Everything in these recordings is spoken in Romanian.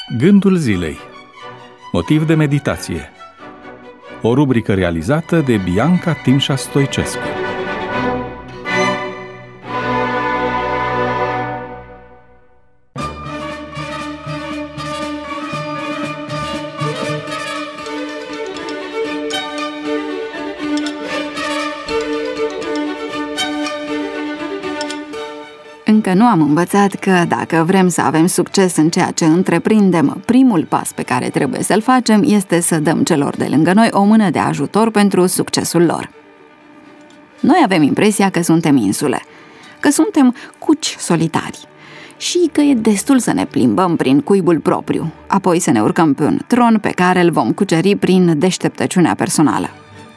Gândul zilei. Motiv de meditație. O rubrică realizată de Bianca Timșa Stoicescu. Încă nu am învățat că dacă vrem să avem succes în ceea ce întreprindem, primul pas pe care trebuie să-l facem este să dăm celor de lângă noi o mână de ajutor pentru succesul lor. Noi avem impresia că suntem insule, că suntem cuci solitari și că e destul să ne plimbăm prin cuibul propriu, apoi să ne urcăm pe un tron pe care îl vom cuceri prin deșteptăciunea personală.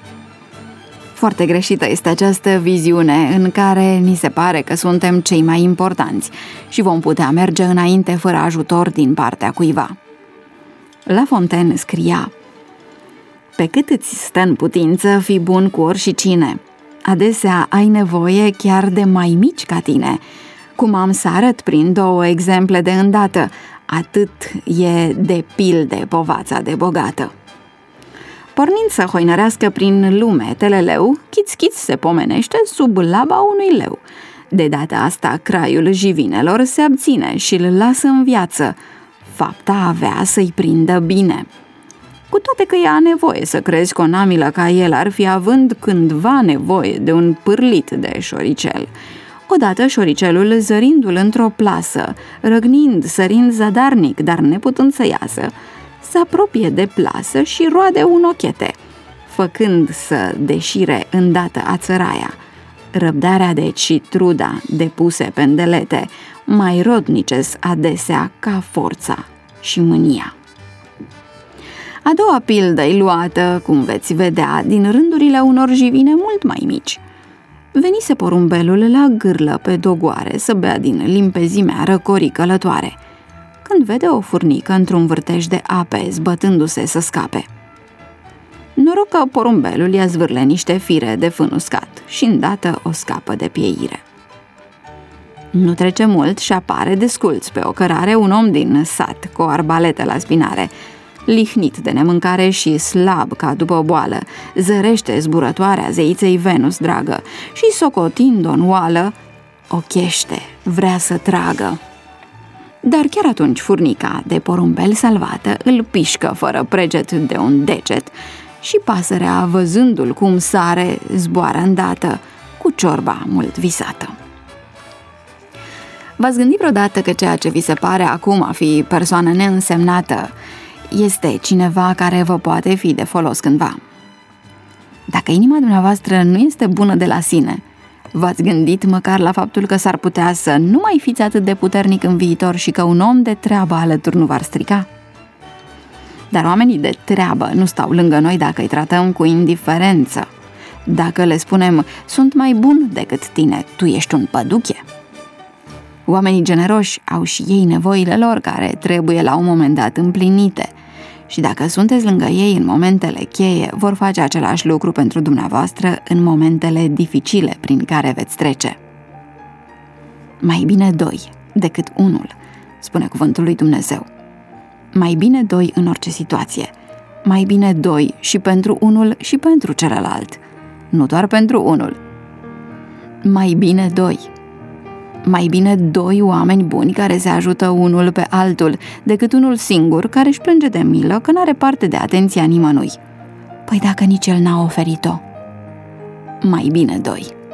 Foarte greșită este această viziune în care ni se pare că suntem cei mai importanți și vom putea merge înainte fără ajutor din partea cuiva. La Fontaine scria: "Pe cât îți stă în putință, fii bun cu oricine. Adesea ai nevoie chiar de mai mici ca tine. Cum am să arăt prin 2 exemple de îndată, atât e de pilde povața de bogată." Pornind să hoinărească prin lume teleleu, Chiț-Chiț se pomenește sub laba unui leu. De data asta craiul jivinelor se abține și îl lasă în viață. Fapta avea să-i prindă bine. Cu toate că ea nevoie să crezi că o namilă ca el ar fi având cândva nevoie de un pârlit de șoricel. Odată șoricelul, zărindu-l într-o plasă, răgnind, sărind zadarnic, dar neputând să iasă, se apropie de plasă și roade un ochete, făcând să deșire îndată ațăraia. Răbdarea deci și truda depuse pendelete mai rodnices adesea ca forța și mânia. A doua pildă-i luată, cum veți vedea, din rândurile unor jivine mult mai mici. Venise porumbelul la gârlă pe dogoare să bea din limpezimea răcorii călătoare, când vede o furnică într-un vârtej de ape zbătându-se să scape. Noroc că porumbelul i-a zvârle niște fire de fân uscat și îndată o scapă de pieire. Nu trece mult și apare desculț pe o cărare un om din sat cu o arbaletă la spinare. Lihnit de nemâncare și slab ca după boală, zărește zburătoarea zeiței Venus dragă și, socotind-o în oală, o chește, vrea să tragă. Dar chiar atunci furnica de porumbel salvată îl pișcă fără preget de un deget și pasărea, văzându-l cum sare, zboară îndată cu ciorba mult visată. V-ați gândit vreodată că ceea ce vi se pare acum a fi persoană neînsemnată este cineva care vă poate fi de folos cândva? Dacă inima dumneavoastră nu este bună de la sine, v-ați gândit măcar la faptul că s-ar putea să nu mai fiți atât de puternic în viitor și că un om de treabă alături nu v-ar strica? Dar oamenii de treabă nu stau lângă noi dacă îi tratăm cu indiferență. Dacă le spunem: "Sunt mai bun decât tine, tu ești un păduche." Oamenii generoși au și ei nevoile lor care trebuie la un moment dat împlinite. Și dacă sunteți lângă ei în momentele cheie, vor face același lucru pentru dumneavoastră în momentele dificile prin care veți trece. Mai bine 2 decât 1, spune cuvântul lui Dumnezeu. Mai bine 2 în orice situație. Mai bine 2 și pentru unul și pentru celălalt. Nu doar pentru unul. Mai bine 2. Mai bine 2 oameni buni care se ajută unul pe altul decât unul singur care își plânge de milă că n-are parte de atenția nimănui. Păi dacă nici el n-a oferit-o. Mai bine 2.